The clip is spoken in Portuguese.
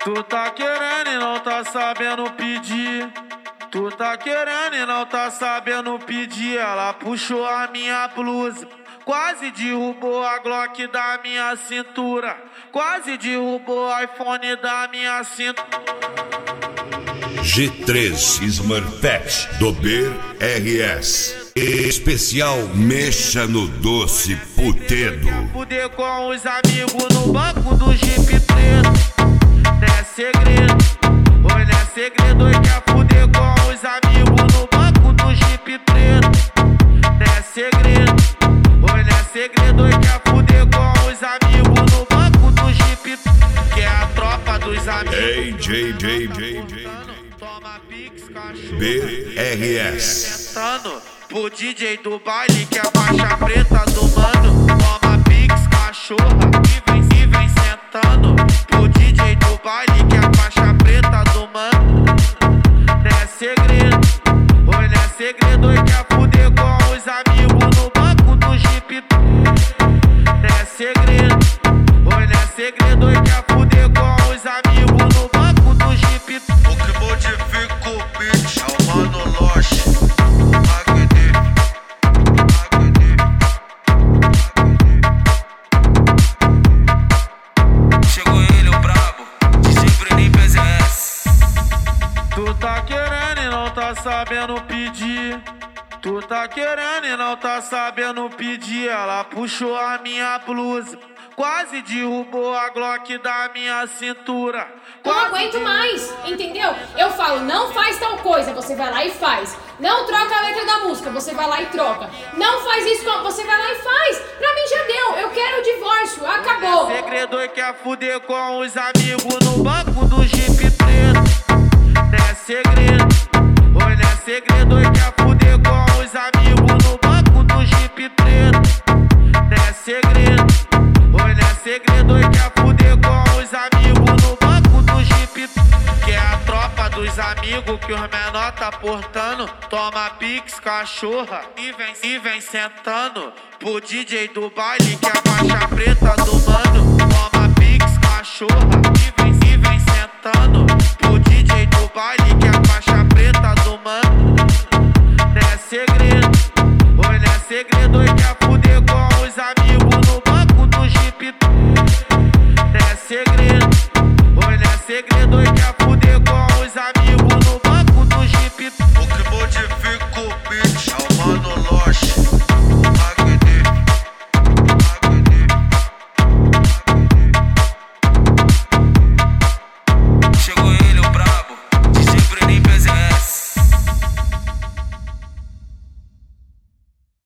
Tu tá querendo e não tá sabendo pedir. Tu tá querendo e não tá sabendo pedir. Ela puxou a minha blusa, quase derrubou a Glock da minha cintura, quase derrubou o iPhone da minha cintura. G3 Smurfette do BRS. Especial Mexa no Doce Putedo. Quer fuder com os amigos no banco do Jeep preto. Não é segredo, oi, não é segredo. Oi, quer fuder com os amigos no banco do Jeep preto. Não é segredo, oi, não é segredo. Oi, quer fuder com os amigos no banco do Jeep, que é a tropa dos amigos. Toma Pix, cachorro. BRS. Sentando pro DJ do baile, que é a faixa preta do mano. Toma Pix, cachorra, e vem sentando pro DJ do baile, que é a faixa preta do mano. Não é segredo, oi, não é segredo. Oi, quer fuder com os amigos no banco do Jeep. Não é segredo, oi, não é segredo. Oi, quer fuder com os amigos no banco do Jeep. O que modifica o beat é o Mano Loche. Chegou ele, o brabo, DJ Brenin PZS. Tu tá querendo e não tá sabendo pedir. Tu tá querendo e não tá sabendo pedir. Ela puxou a minha blusa, quase derrubou a Glock da minha cintura. Não aguento mais, entendeu? Eu falo, não faz tal coisa, você vai lá e faz. Não troca a letra da música, você vai lá e troca. Não faz isso, você vai lá e faz. Pra mim já deu, eu quero o divórcio, acabou. Não é segredo, oi, quer fuder com os amigos no banco do Jeep preto. Não é segredo, oi, não é segredo. Oi, quer fuder com os amigos no banco do Jeep preto. Não é segredo, oi, não é segredo. Oi, quer fuder com os amigos no banco do Jeep, que é a tropa dos amigos que os menor tá portando. Toma Pix, cachorra, e vem sentando pro DJ do baile, que é a faixa preta do mano. Toma Pix, cachorra, e vem sentando pro DJ do baile, que é a faixa preta do mano. Não é segredo, oi, não é segredo. Oi, quer fuder com os amigos no banco do Jeep. Não é segredo, oi, não é segredo. Oi, quer